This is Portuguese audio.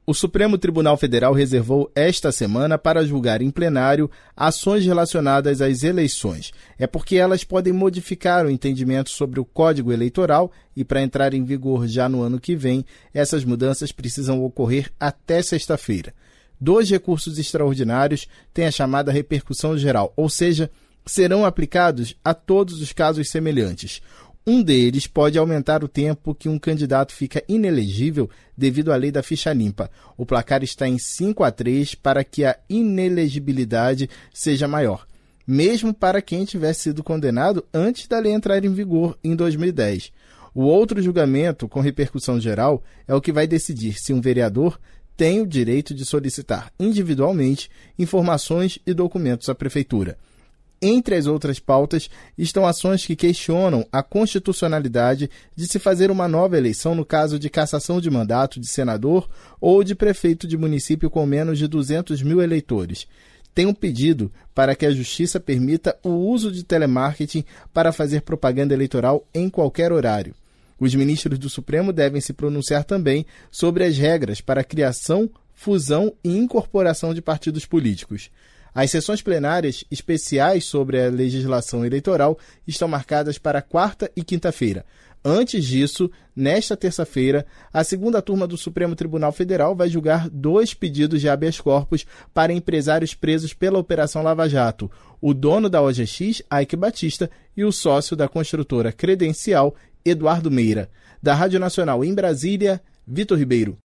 O Supremo Tribunal Federal reservou esta semana para julgar em plenário ações relacionadas às eleições. É porque elas podem modificar o entendimento sobre o Código Eleitoral e, para entrar em vigor já no ano que vem, essas mudanças precisam ocorrer até sexta-feira. 2 recursos extraordinários têm a chamada repercussão geral, ou seja, serão aplicados a todos os casos semelhantes. Um deles pode aumentar o tempo que um candidato fica inelegível devido à lei da ficha limpa. O placar está em 5-3 para que a inelegibilidade seja maior, mesmo para quem tiver sido condenado antes da lei entrar em vigor em 2010. O outro julgamento, com repercussão geral, é o que vai decidir se um vereador tem o direito de solicitar individualmente informações e documentos à prefeitura. Entre as outras pautas estão ações que questionam a constitucionalidade de se fazer uma nova eleição no caso de cassação de mandato de senador ou de prefeito de município com menos de 200 mil eleitores. Tem um pedido para que a Justiça permita o uso de telemarketing para fazer propaganda eleitoral em qualquer horário. Os ministros do Supremo devem se pronunciar também sobre as regras para a criação, fusão e incorporação de partidos políticos. As sessões plenárias especiais sobre a legislação eleitoral estão marcadas para quarta e quinta-feira. Antes disso, nesta terça-feira, a segunda turma do Supremo Tribunal Federal vai julgar 2 pedidos de habeas corpus para empresários presos pela Operação Lava Jato, o dono da OGX, Eike Batista, e o sócio da construtora Credencial, Eduardo Meira. Da Rádio Nacional em Brasília, Vitor Ribeiro.